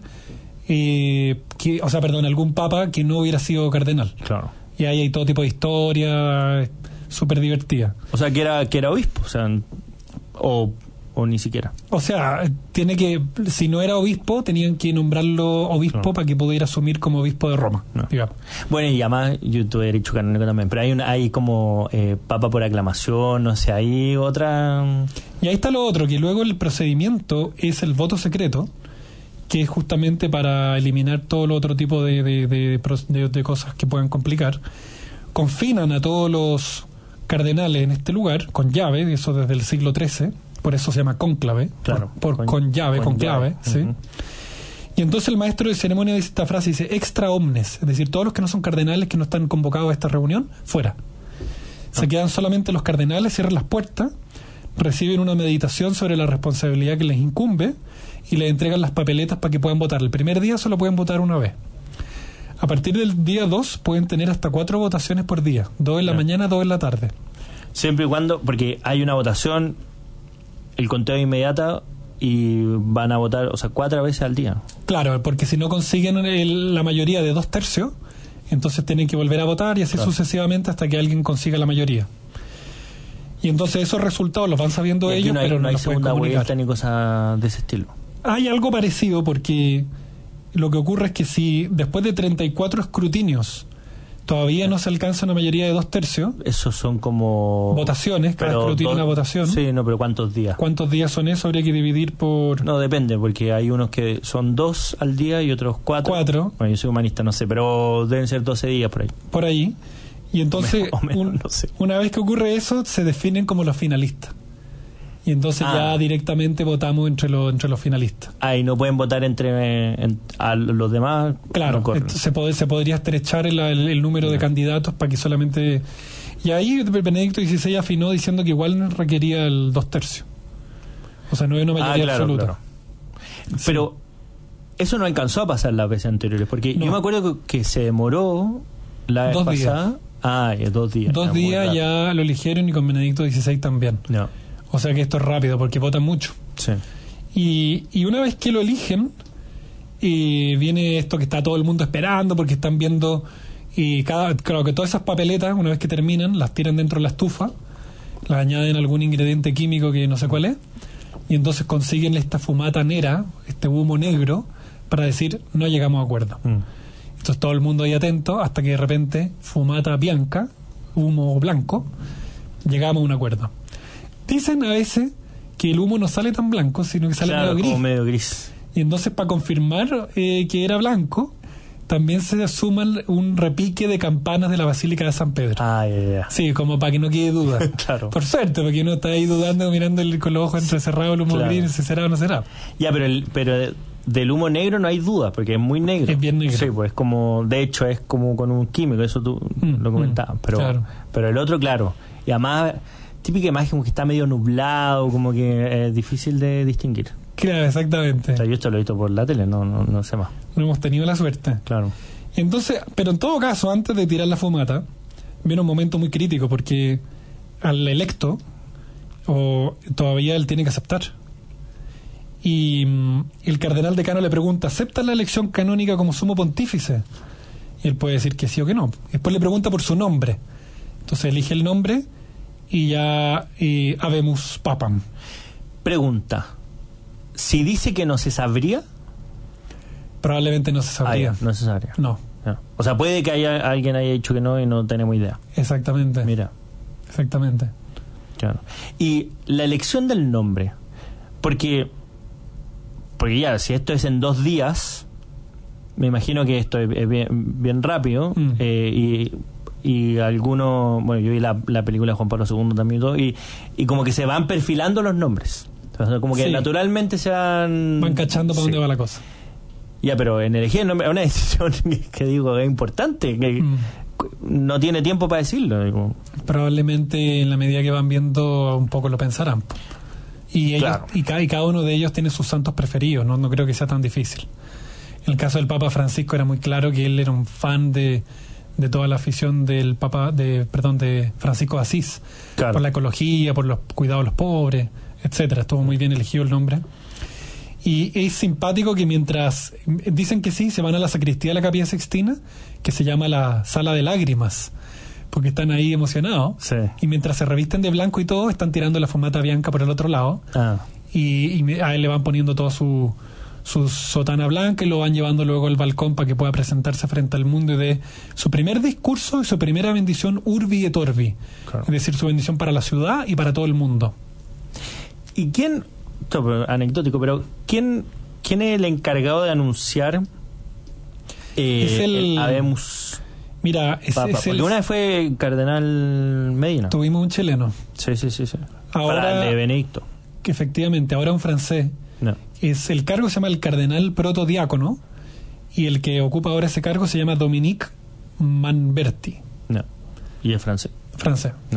eh, que, o sea, perdón, algún papa que no hubiera sido cardenal. Claro. Y ahí hay todo tipo de historia súper divertida. O sea, que era, que era obispo, o sea, o... o ni siquiera. O sea, tiene que, si no era obispo, tenían que nombrarlo obispo no. para que pudiera asumir como obispo de Roma, no. digamos. Bueno, y además yo tuve derecho canónico también, pero hay una, hay como eh, papa por aclamación, no sé, hay otra... Y ahí está lo otro, que luego el procedimiento es el voto secreto, que es justamente para eliminar todo lo otro tipo de, de, de, de, de cosas que puedan complicar. Confinan a todos los cardenales en este lugar con llave, eso desde el siglo trece, por eso se llama cónclave, claro, por, por, con, con llave, con, con clave, llave. ¿Sí? Uh-huh. Y entonces el maestro de ceremonia dice esta frase, dice extra omnes, es decir, todos los que no son cardenales, que no están convocados a esta reunión, fuera. Se ah. quedan solamente los cardenales, cierran las puertas, reciben una meditación sobre la responsabilidad que les incumbe y les entregan las papeletas para que puedan votar. El primer día solo pueden votar una vez. A partir del día dos pueden tener hasta cuatro votaciones por día, dos en la yeah. mañana, dos en la tarde. Siempre y cuando, porque hay una votación, el conteo inmediato, y van a votar, o sea, cuatro veces al día. Claro, porque si no consiguen el, la mayoría de dos tercios, entonces tienen que volver a votar y así claro. sucesivamente hasta que alguien consiga la mayoría. Y entonces esos resultados los van sabiendo ellos, no hay, pero no, no los pueden comunicar. Ni cosas de ese estilo. Hay algo parecido, porque lo que ocurre es que si después de treinta y cuatro escrutinios Todavía no se alcanza una mayoría de dos tercios. Esos son como... votaciones, cada escrutinio dos... una votación. Sí, no, pero ¿cuántos días? ¿Cuántos días son eso? Habría que dividir por... No, depende, porque hay unos que son dos al día y otros cuatro. Cuatro. Bueno, yo soy humanista, no sé, pero deben ser doce días por ahí. Por ahí. Y entonces, o menos, un, no sé. una vez que ocurre eso, se definen como los finalistas. Y entonces ah. ya directamente votamos entre los entre los finalistas. Ah, y no pueden votar entre en, a los demás. Claro, no se, puede, se podría estrechar el, el, el número de candidatos para que solamente... Y ahí Benedicto dieciséis afinó diciendo que igual requería el dos tercios. O sea, no hay una mayoría ah, claro, absoluta. Claro. Pero eso no alcanzó a pasar las veces anteriores, porque no. yo me acuerdo que, que se demoró la vez dos pasada. Días. Ah, ya, dos días. Dos días ya lo eligieron y con Benedicto dieciséis también. No. O sea que esto es rápido porque votan mucho. Sí. Y, y una vez que lo eligen, y viene esto que está todo el mundo esperando porque están viendo, y cada, claro que todas esas papeletas, una vez que terminan, las tiran dentro de la estufa, las añaden algún ingrediente químico que no sé cuál es, y entonces consiguen esta fumata negra, este humo negro, para decir no llegamos a acuerdo. Mm. Entonces todo el mundo ahí atento hasta que de repente fumata bianca, humo blanco, llegamos a un acuerdo. Dicen a veces que el humo no sale tan blanco, sino que sale claro, medio gris. Como medio gris. Y entonces, para confirmar eh, que era blanco, también se suma un repique de campanas de la Basílica de San Pedro. Ah, ya, ya. Sí, como para que no quede duda. Claro. Por suerte, porque uno está ahí dudando, mirando el, con los ojos entrecerrados, el humo claro. gris, si será o no será. Ya, pero el, pero del humo negro no hay duda, porque es muy negro. Es bien negro. Sí, pues como, de hecho, es como con un químico, eso tú mm, lo comentabas. Mm, pero, claro. pero el otro, claro. Y además... típica imagen como que está medio nublado, como que es difícil de distinguir. Claro, exactamente. O sea, yo esto lo he visto por la tele, no, no, no sé más. No hemos tenido la suerte. Claro. Entonces, pero en todo caso, antes de tirar la fumata, viene un momento muy crítico porque al electo o todavía él tiene que aceptar. Y mm, el cardenal decano le pregunta, ¿acepta la elección canónica como sumo pontífice? Y él puede decir que sí o que no. Después le pregunta por su nombre. Entonces elige el nombre y ya y habemus papam. Pregunta, si dice que no se sabría, probablemente no se sabría. Ah, no se sabría. No. no. O sea, puede que haya alguien haya dicho que no y no tenemos idea. Exactamente. Mira. Exactamente. Claro. Y la elección del nombre, porque porque ya, si esto es en dos días, me imagino que esto es, es bien, bien rápido mm. eh, y y algunos, bueno, yo vi la, la película de Juan Pablo segundo también y todo, y, y como que se van perfilando los nombres. O sea, como que sí. naturalmente se van... Van cachando para sí. dónde va la cosa. Ya, pero en elegir el nombre es una decisión que, que digo es importante, que mm. no tiene tiempo para decirlo. Digo. Probablemente en la medida que van viendo un poco lo pensarán. Y, ellos, claro. y, cada, y cada uno de ellos tiene sus santos preferidos, ¿no? No creo que sea tan difícil. En el caso del Papa Francisco era muy claro que él era un fan de... de toda la afición del Papa, de perdón, de Francisco de Asís, claro. por la ecología, por los cuidados de los pobres, etcétera. Estuvo muy bien elegido el nombre. Y es simpático que mientras dicen que sí, se van a la sacristía de la Capilla Sixtina, que se llama la Sala de Lágrimas, porque están ahí emocionados. Sí. Y mientras se revisten de blanco y todo, están tirando la fumata bianca por el otro lado. Ah. Y, y a él le van poniendo toda su su sotana blanca y lo van llevando luego al balcón para que pueda presentarse frente al mundo y de su primer discurso y su primera bendición urbi et orbi, claro. es decir, su bendición para la ciudad y para todo el mundo. ¿Y quién, esto es anecdótico, pero quién quién es el encargado de anunciar eh, es el, el Habemus mira, es, Papa? Es porque el, una vez fue Cardenal Medina. Tuvimos un chileno. Sí, sí, sí, sí. Ahora, para el de Benedicto. Que efectivamente, ahora un francés. No. Es, el cargo se llama el cardenal protodiácono y el que ocupa ahora ese cargo se llama Dominique Manberti. No. ¿Y es francés? Francés. No.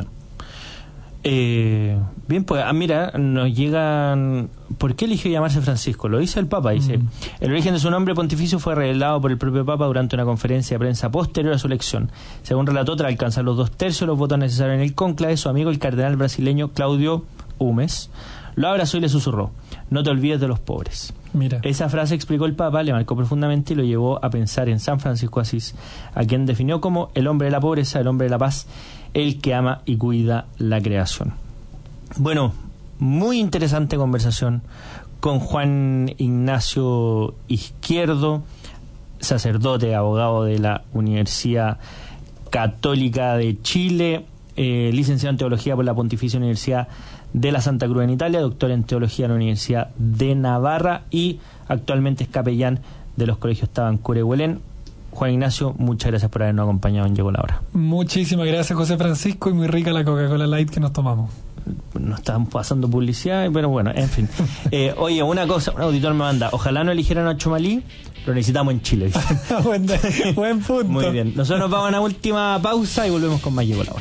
Eh, bien, pues, ah, mira, nos llegan... ¿Por qué eligió llamarse Francisco? Lo dice el Papa, dice. Mm. El origen de su nombre pontificio fue revelado por el propio Papa durante una conferencia de prensa posterior a su elección. Según relató, tras alcanzar los dos tercios de los votos necesarios en el cónclave, su amigo el cardenal brasileño Claudio Humes lo abrazó y le susurró: no te olvides de los pobres. Mira. Esa frase, explicó el Papa, le marcó profundamente y lo llevó a pensar en San Francisco de Asís, a quien definió como el hombre de la pobreza, el hombre de la paz, el que ama y cuida la creación. Bueno, muy interesante conversación con Juan Ignacio Izquierdo, sacerdote, abogado de la Universidad Católica de Chile, eh, licenciado en Teología por la Pontificia Universidad de la Santa Cruz en Italia, doctor en Teología en la Universidad de Navarra y actualmente es capellán de los colegios Tabancura y Huelén. Juan Ignacio, muchas gracias por habernos acompañado en Llegó la Hora. Muchísimas gracias, José Francisco, y muy rica la Coca-Cola Light que nos tomamos. Nos están pasando publicidad, pero bueno, en fin. Eh, oye, una cosa, un auditor me manda, ojalá no eligieran a Chomalí, lo necesitamos en Chile. buen, buen punto. Muy bien, nosotros nos vamos a una última pausa y volvemos con más Llegó la Hora.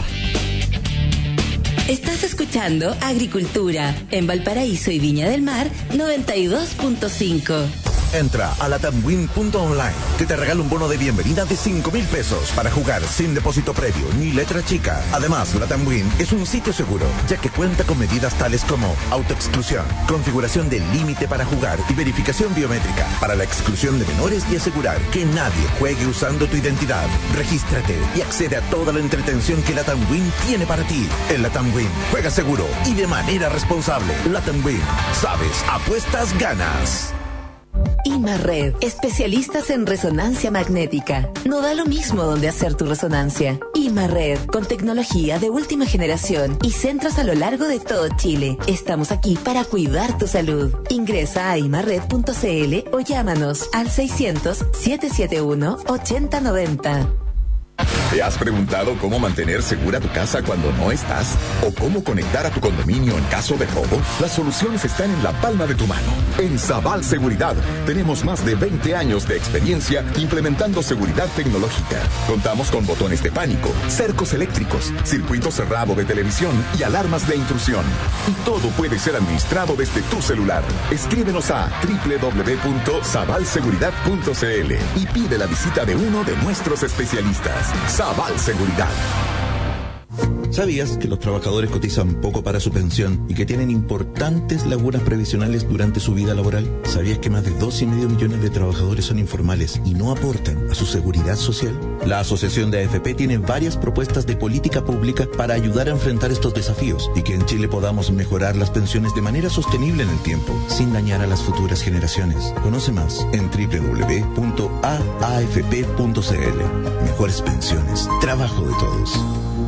Estás escuchando Agricultura en Valparaíso y Viña del Mar noventa y dos punto cinco. Entra a latamwin punto online, que te regala un bono de bienvenida de cinco mil pesos para jugar sin depósito previo ni letra chica. Además, Latamwin es un sitio seguro, ya que cuenta con medidas tales como autoexclusión, configuración del límite para jugar y verificación biométrica para la exclusión de menores y asegurar que nadie juegue usando tu identidad. Regístrate y accede a toda la entretención que Latamwin tiene para ti. En Latamwin, juega seguro y de manera responsable. Latamwin, sabes, apuestas, ganas. Imarred, especialistas en resonancia magnética. No da lo mismo donde hacer tu resonancia. Imarred, con tecnología de última generación y centros a lo largo de todo Chile. Estamos aquí para cuidar tu salud. Ingresa a imarred punto cl o llámanos al seiscientos, setecientos setenta y uno, ochenta noventa. ¿Te has preguntado cómo mantener segura tu casa cuando no estás? ¿O cómo conectar a tu condominio en caso de robo? Las soluciones están en la palma de tu mano. En Sabal Seguridad tenemos más de veinte años de experiencia implementando seguridad tecnológica. Contamos con botones de pánico, cercos eléctricos, circuito cerrado de televisión y alarmas de intrusión. Y todo puede ser administrado desde tu celular. Escríbenos a doble u doble u doble u punto sabal seguridad punto cl y pide la visita de uno de nuestros especialistas. Sabal Seguridad. ¿Sabías que los trabajadores cotizan poco para su pensión y que tienen importantes lagunas previsionales durante su vida laboral? ¿Sabías que más de dos y medio millones de trabajadores son informales y no aportan a su seguridad social? La Asociación de A F P tiene varias propuestas de política pública para ayudar a enfrentar estos desafíos y que en Chile podamos mejorar las pensiones de manera sostenible en el tiempo, sin dañar a las futuras generaciones. Conoce más en doble u doble u doble u punto a a f p punto c l. Mejores pensiones, trabajo de todos.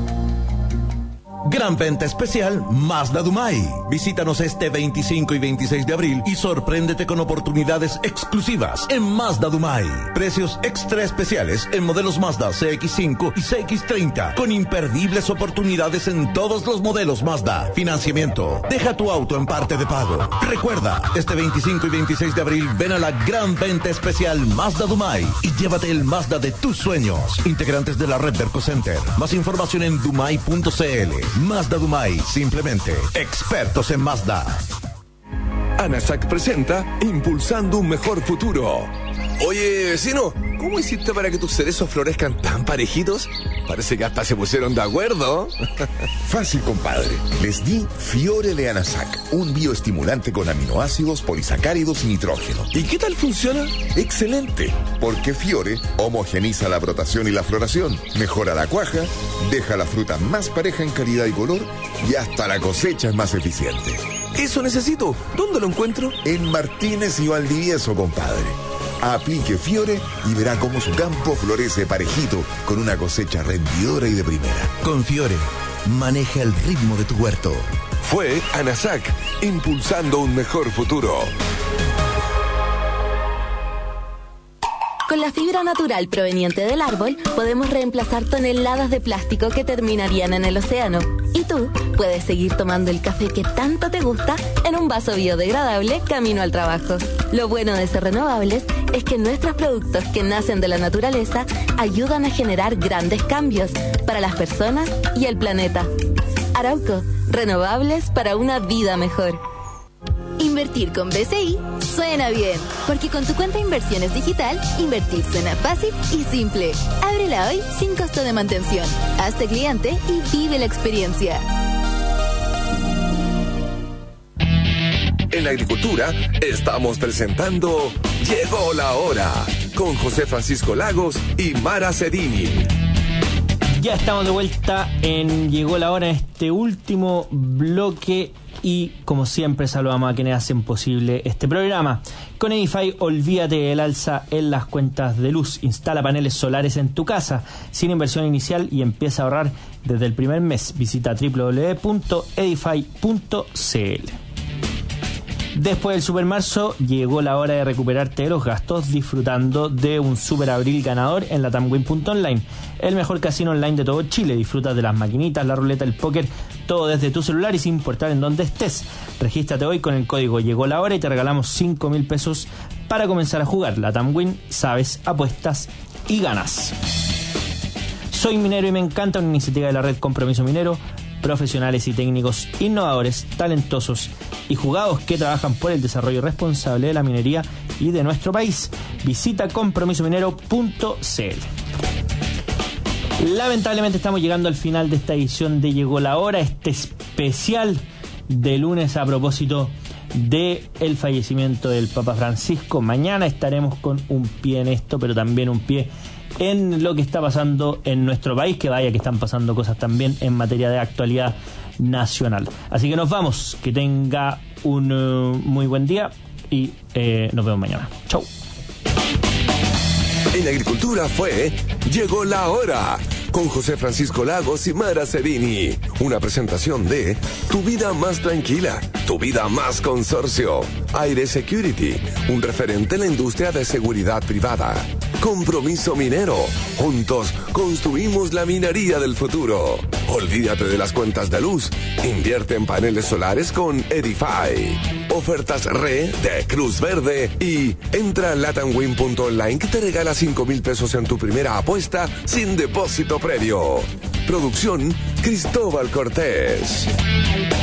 Gran venta especial Mazda Dumay. Visítanos este veinticinco y veintiséis de abril y sorpréndete con oportunidades exclusivas en Mazda Dumay. Precios extra especiales en modelos Mazda C X cinco y C X treinta con imperdibles oportunidades en todos los modelos Mazda. Financiamiento. Deja tu auto en parte de pago. Recuerda, este veinticinco y veintiséis de abril ven a la gran venta especial Mazda Dumay y llévate el Mazda de tus sueños. Integrantes de la red Derco Center. Más información en dumay punto cl. Mazda Dumay, simplemente expertos en Mazda. ANASAC presenta Impulsando un Mejor Futuro. Oye, vecino, ¿cómo hiciste para que tus cerezos florezcan tan parejitos? Parece que hasta se pusieron de acuerdo. Fácil, compadre. Les di Fiore de ANASAC, un bioestimulante con aminoácidos, polisacáridos y nitrógeno. ¿Y qué tal funciona? Excelente, porque Fiore homogeniza la brotación y la floración, mejora la cuaja, deja la fruta más pareja en calidad y color y hasta la cosecha es más eficiente. Eso necesito. ¿Dónde lo encuentro? En Martínez y Valdivieso, compadre. Aplique Fiore y verá cómo su campo florece parejito con una cosecha rendidora y de primera. Con Fiore, maneja el ritmo de tu huerto. Fue ANASAC, impulsando un mejor futuro. Con la fibra natural proveniente del árbol, podemos reemplazar toneladas de plástico que terminarían en el océano. Y tú puedes seguir tomando el café que tanto te gusta en un vaso biodegradable camino al trabajo. Lo bueno de ser renovables es que nuestros productos que nacen de la naturaleza ayudan a generar grandes cambios para las personas y el planeta. Arauco, renovables para una vida mejor. Invertir con B C I suena bien, porque con tu cuenta Inversiones Digital, invertir suena fácil y simple. Ábrela hoy sin costo de mantención. Hazte cliente y vive la experiencia. En la agricultura estamos presentando Llegó la Hora con José Francisco Lagos y Mara Cedini. Ya estamos de vuelta en Llegó la Hora, en este último bloque Y como siempre saludamos a quienes hacen posible este programa. Con Edify, olvídate del alza en las cuentas de luz. Instala paneles solares en tu casa sin inversión inicial y empieza a ahorrar desde el primer mes. Visita doble u doble u doble u punto edify punto c l. Después del supermarzo, llegó la hora de recuperarte de los gastos disfrutando de un super abril ganador en latamwin punto online, el mejor casino online de todo Chile. Disfrutas de las maquinitas, la ruleta, el póker, todo desde tu celular y sin importar en dónde estés. Regístrate hoy con el código Llegó la Hora y te regalamos cinco mil pesos para comenzar a jugar. LatamWin, sabes, apuestas y ganas. Soy minero y me encanta, una iniciativa de la red Compromiso Minero. Profesionales y técnicos innovadores, talentosos y jugados que trabajan por el desarrollo responsable de la minería y de nuestro país. Visita compromiso minero punto c l. Lamentablemente estamos llegando al final de esta edición de Llegó la Hora, este especial de lunes a propósito de el fallecimiento del Papa Francisco. Mañana estaremos con un pie en esto, pero también un pie en lo que está pasando en nuestro país, que vaya que están pasando cosas también en materia de actualidad nacional. Así que nos vamos, que tenga un uh, muy buen día y eh, nos vemos mañana. Chau. En Agricultura fue Llegó la Hora con José Francisco Lagos y Mara Cerini. Una presentación de Tu Vida Más Tranquila, Tu Vida Más Consorcio. Aire Security, un referente en la industria de seguridad privada. Compromiso Minero. Juntos construimos la minería del futuro. Olvídate de las cuentas de luz. Invierte en paneles solares con Edify. Ofertas RE de Cruz Verde y entra a latamwin punto online que te regala cinco mil pesos en tu primera apuesta sin depósito previo. Producción Cristóbal Cortés.